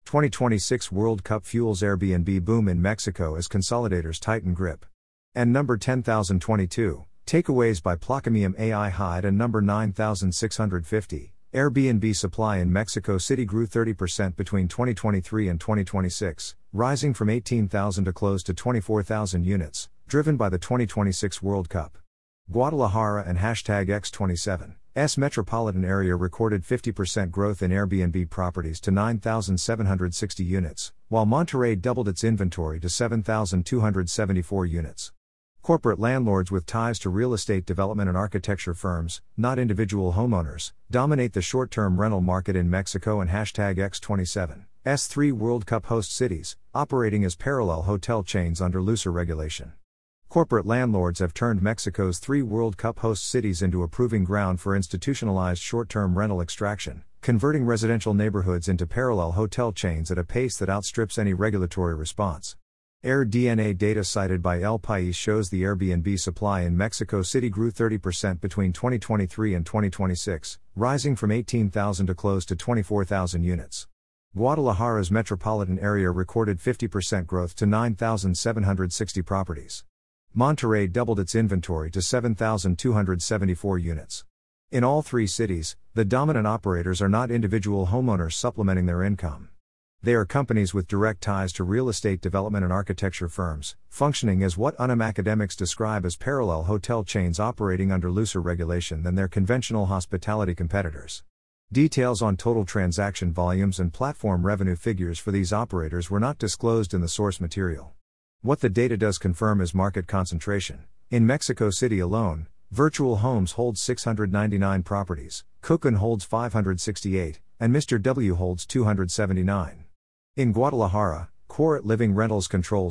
2026 World Cup fuels Airbnb boom in Mexico as consolidators tighten grip. And number 10,022, takeaways by Placamium AI hide. And number 9,650, Airbnb supply in Mexico City grew 30% between 2023 and 2026, rising from 18,000 to close to 24,000 units, driven by the 2026 World Cup. Guadalajara and #X27's metropolitan area recorded 50% growth in Airbnb properties to 9,760 units, while Monterrey doubled its inventory to 7,274 units. Corporate landlords with ties to real estate development and architecture firms, not individual homeowners, dominate the short-term rental market in Mexico and #X27's 3 World Cup host cities, operating as parallel hotel chains under looser regulation. Corporate landlords have turned Mexico's 3 World Cup host cities into a proving ground for institutionalized short-term rental extraction, converting residential neighborhoods into parallel hotel chains at a pace that outstrips any regulatory response. AirDNA data cited by El País shows the Airbnb supply in Mexico City grew 30% between 2023 and 2026, rising from 18,000 to close to 24,000 units. Guadalajara's metropolitan area recorded 50% growth to 9,760 properties. Monterrey doubled its inventory to 7,274 units. In all three cities, the dominant operators are not individual homeowners supplementing their income. They are companies with direct ties to real estate development and architecture firms, functioning as what UNAM academics describe as parallel hotel chains operating under looser regulation than their conventional hospitality competitors. Details on total transaction volumes and platform revenue figures for these operators were not disclosed in the source material. What the data does confirm is market concentration. In Mexico City alone, Virtual Homes holds 699 properties, Cookun holds 568, and Mr. W holds 279. In Guadalajara, Quartet Living Rentals controls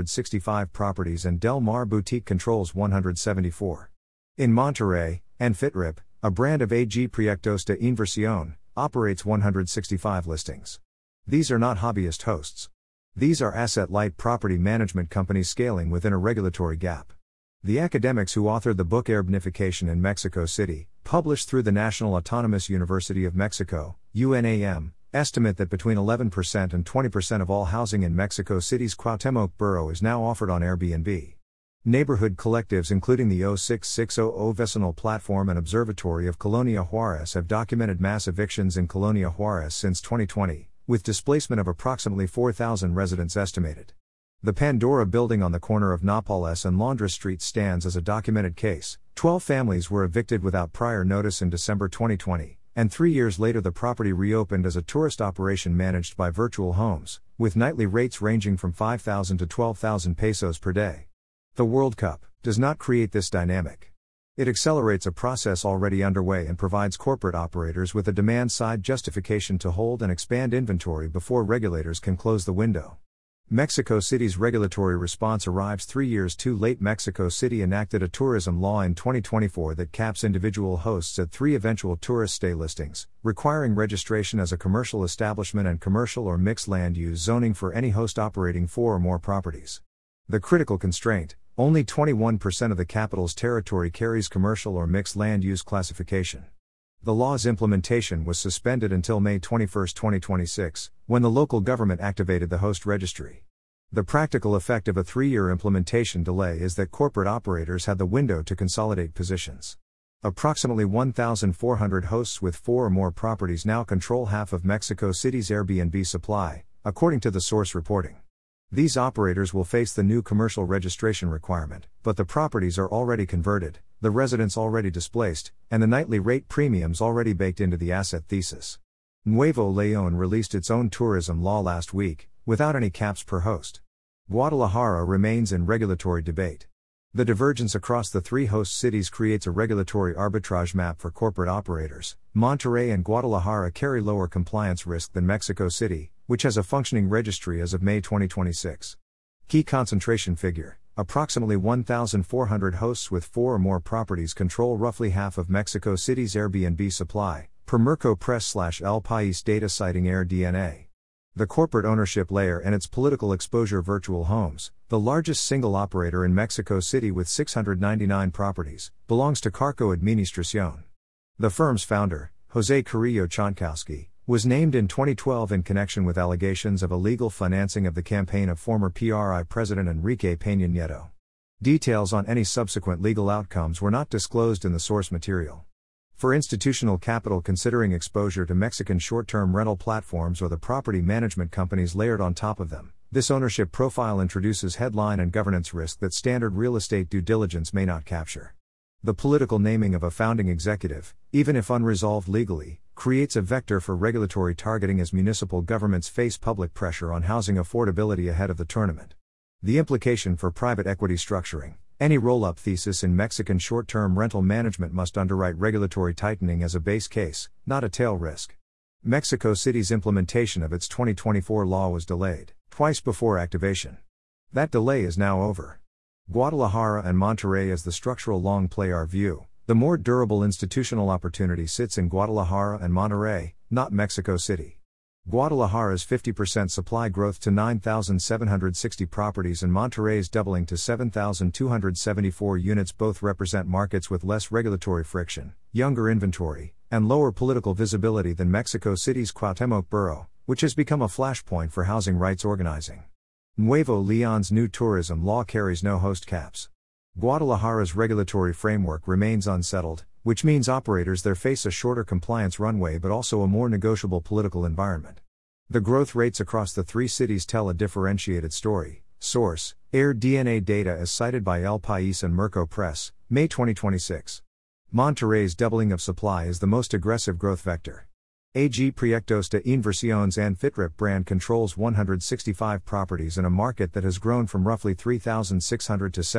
265 properties and Del Mar Boutique controls 174. In Monterrey, Anfitrip, a brand of AG Proyectos de Inversión, operates 165 listings. These are not hobbyist hosts. These are asset-light property management companies scaling within a regulatory gap. The academics who authored the book Airbnification in Mexico City, published through the National Autonomous University of Mexico, UNAM, estimate that between 11% and 20% of all housing in Mexico City's Cuauhtémoc borough is now offered on Airbnb. Neighborhood collectives including the 06600 Vecinal Platform and Observatory of Colonia Juárez have documented mass evictions in Colonia Juárez since 2020, with displacement of approximately 4,000 residents estimated. The Pandora building on the corner of Nopales and Londres Street stands as a documented case. 12 families were evicted without prior notice in December 2020, and 3 years later the property reopened as a tourist operation managed by Virtual Homes, with nightly rates ranging from 5,000 to 12,000 pesos per day. The World Cup does not create this dynamic. It accelerates a process already underway and provides corporate operators with a demand-side justification to hold and expand inventory before regulators can close the window. Mexico City's regulatory response arrives 3 years too late. Mexico City enacted a tourism law in 2024 that caps individual hosts at 3 eventual tourist stay listings, requiring registration as a commercial establishment and commercial or mixed land use zoning for any host operating 4 or more properties. The critical constraint: only 21% of the capital's territory carries commercial or mixed land use classification. The law's implementation was suspended until May 21, 2026, when the local government activated the host registry. The practical effect of a 3-year implementation delay is that corporate operators had the window to consolidate positions. Approximately 1,400 hosts with 4 or more properties now control half of Mexico City's Airbnb supply, according to the source reporting. These operators will face the new commercial registration requirement, but the properties are already converted, the residents already displaced, and the nightly rate premiums already baked into the asset thesis. Nuevo León released its own tourism law last week, without any caps per host. Guadalajara remains in regulatory debate. The divergence across the 3 host cities creates a regulatory arbitrage map for corporate operators. Monterrey and Guadalajara carry lower compliance risk than Mexico City, which has a functioning registry as of May 2026. Key concentration figure: approximately 1,400 hosts with 4 or more properties control roughly half of Mexico City's Airbnb supply, per Merco Press/El País data citing AirDNA. The corporate ownership layer and its political exposure. Virtual Homes, the largest single operator in Mexico City with 699 properties, belongs to Carco Administración. The firm's founder, José Carrillo Chonkowski, was named in 2012 in connection with allegations of illegal financing of the campaign of former PRI President Enrique Peña Nieto. Details on any subsequent legal outcomes were not disclosed in the source material. For institutional capital considering exposure to Mexican short-term rental platforms or the property management companies layered on top of them, this ownership profile introduces headline and governance risk that standard real estate due diligence may not capture. The political naming of a founding executive, even if unresolved legally, creates a vector for regulatory targeting as municipal governments face public pressure on housing affordability ahead of the tournament. The implication for private equity structuring: any roll-up thesis in Mexican short-term rental management must underwrite regulatory tightening as a base case, not a tail risk. Mexico City's implementation of its 2024 law was delayed twice before activation. That delay is now over. Guadalajara and Monterrey as the structural long play. Our view: the more durable institutional opportunity sits in Guadalajara and Monterrey, not Mexico City. Guadalajara's 50% supply growth to 9,760 properties and Monterrey's doubling to 7,274 units both represent markets with less regulatory friction, younger inventory, and lower political visibility than Mexico City's Cuauhtémoc borough, which has become a flashpoint for housing rights organizing. Nuevo Leon's new tourism law carries no host caps. Guadalajara's regulatory framework remains unsettled, which means operators there face a shorter compliance runway but also a more negotiable political environment. The growth rates across the three cities tell a differentiated story. Source: AirDNA data as cited by El País and Merco Press, May 2026. Monterrey's doubling of supply is the most aggressive growth vector. AG Proyectos de Inversiones and FitRep brand controls 165 properties in a market that has grown from roughly 3,600 to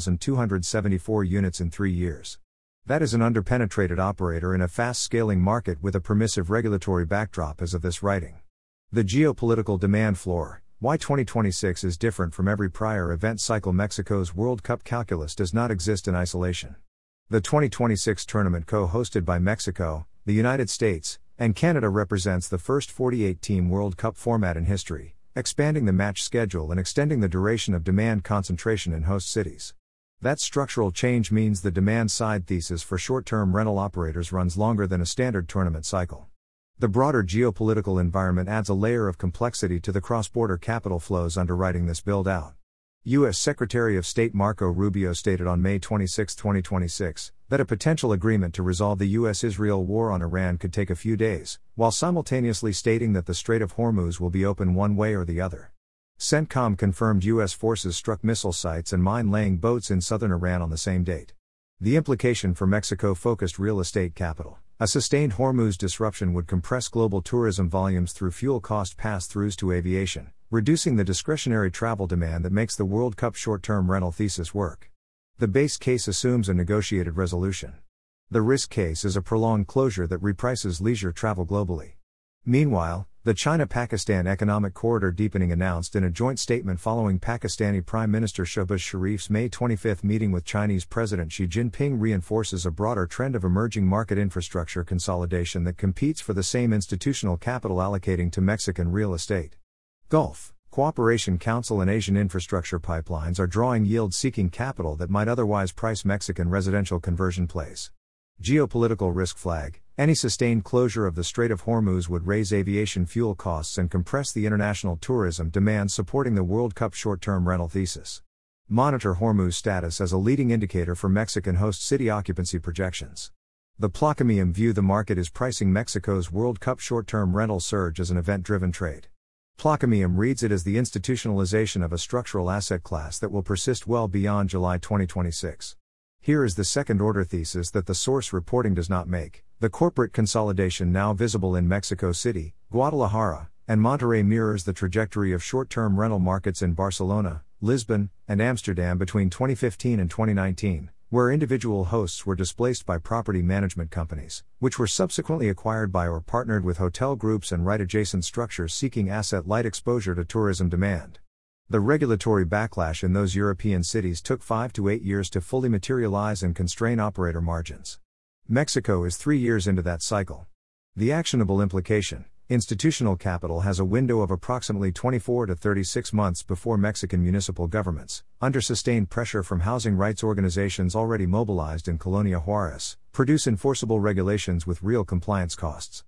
7,274 units in 3 years. That is an underpenetrated operator in a fast-scaling market with a permissive regulatory backdrop as of this writing. The geopolitical demand floor: why 2026 is different from every prior event cycle. Mexico's World Cup calculus does not exist in isolation. The 2026 tournament co-hosted by Mexico, the United States, and Canada represents the first 48-team World Cup format in history, expanding the match schedule and extending the duration of demand concentration in host cities. That structural change means the demand-side thesis for short-term rental operators runs longer than a standard tournament cycle. The broader geopolitical environment adds a layer of complexity to the cross-border capital flows underwriting this build-out. U.S. Secretary of State Marco Rubio stated on May 26, 2026, that a potential agreement to resolve the U.S.-Israel war on Iran could take a few days, while simultaneously stating that the Strait of Hormuz will be open one way or the other. CENTCOM confirmed U.S. forces struck missile sites and mine-laying boats in southern Iran on the same date. The implication for Mexico-focused real estate capital: a sustained Hormuz disruption would compress global tourism volumes through fuel cost pass-throughs to aviation, reducing the discretionary travel demand that makes the World Cup short-term rental thesis work. The base case assumes a negotiated resolution. The risk case is a prolonged closure that reprices leisure travel globally. Meanwhile, the China-Pakistan Economic Corridor deepening announced in a joint statement following Pakistani Prime Minister Shehbaz Sharif's May 25 meeting with Chinese President Xi Jinping reinforces a broader trend of emerging market infrastructure consolidation that competes for the same institutional capital allocating to Mexican real estate. Gulf Cooperation Council and Asian infrastructure pipelines are drawing yield-seeking capital that might otherwise price Mexican residential conversion plays. Geopolitical risk flag: any sustained closure of the Strait of Hormuz would raise aviation fuel costs and compress the international tourism demand supporting the World Cup short-term rental thesis. Monitor Hormuz status as a leading indicator for Mexican host city occupancy projections. The Plaquemine view: the market is pricing Mexico's World Cup short-term rental surge as an event-driven trade. Plaquemine reads it as the institutionalization of a structural asset class that will persist well beyond July 2026. Here is the second-order thesis that the source reporting does not make: the corporate consolidation now visible in Mexico City, Guadalajara, and Monterrey mirrors the trajectory of short-term rental markets in Barcelona, Lisbon, and Amsterdam between 2015 and 2019, where individual hosts were displaced by property management companies, which were subsequently acquired by or partnered with hotel groups and right-adjacent structures seeking asset-light exposure to tourism demand. The regulatory backlash in those European cities took 5 to 8 years to fully materialize and constrain operator margins. Mexico is 3 years into that cycle. The actionable implication: institutional capital has a window of approximately 24 to 36 months before Mexican municipal governments, under sustained pressure from housing rights organizations already mobilized in Colonia Juarez, produce enforceable regulations with real compliance costs.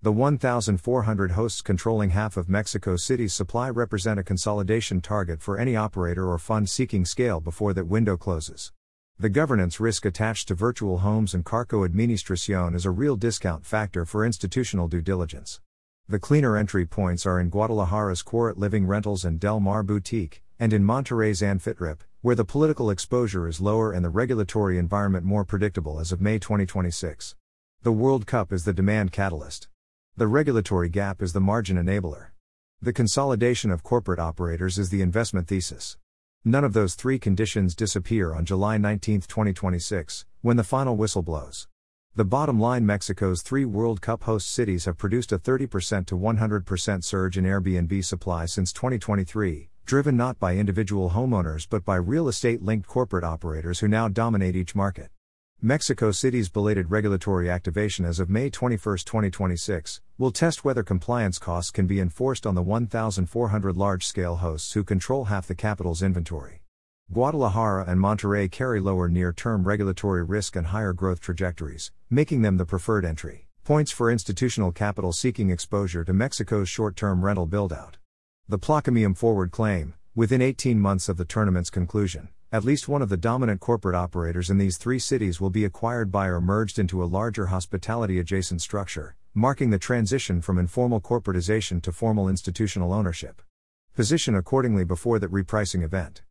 The 1,400 hosts controlling half of Mexico City's supply represent a consolidation target for any operator or fund seeking scale before that window closes. The governance risk attached to virtual homes and Carco Administración is a real discount factor for institutional due diligence. The cleaner entry points are in Guadalajara's Quartet Living Rentals and Del Mar Boutique, and in Monterrey's Anfitrip, where the political exposure is lower and the regulatory environment more predictable as of May 2026. The World Cup is the demand catalyst. The regulatory gap is the margin enabler. The consolidation of corporate operators is the investment thesis. None of those three conditions disappear on July 19, 2026, when the final whistle blows. The bottom line: Mexico's 3 World Cup host cities have produced a 30% to 100% surge in Airbnb supply since 2023, driven not by individual homeowners but by real estate-linked corporate operators who now dominate each market. Mexico City's belated regulatory activation as of May 21, 2026, will test whether compliance costs can be enforced on the 1,400 large-scale hosts who control half the capital's inventory. Guadalajara and Monterrey carry lower near-term regulatory risk and higher growth trajectories, making them the preferred entry points for institutional capital seeking exposure to Mexico's short-term rental build-out. The Plaquemines forward claim: within 18 months of the tournament's conclusion, at least one of the dominant corporate operators in these 3 cities will be acquired by or merged into a larger hospitality-adjacent structure, marking the transition from informal corporatization to formal institutional ownership. Position accordingly before that repricing event.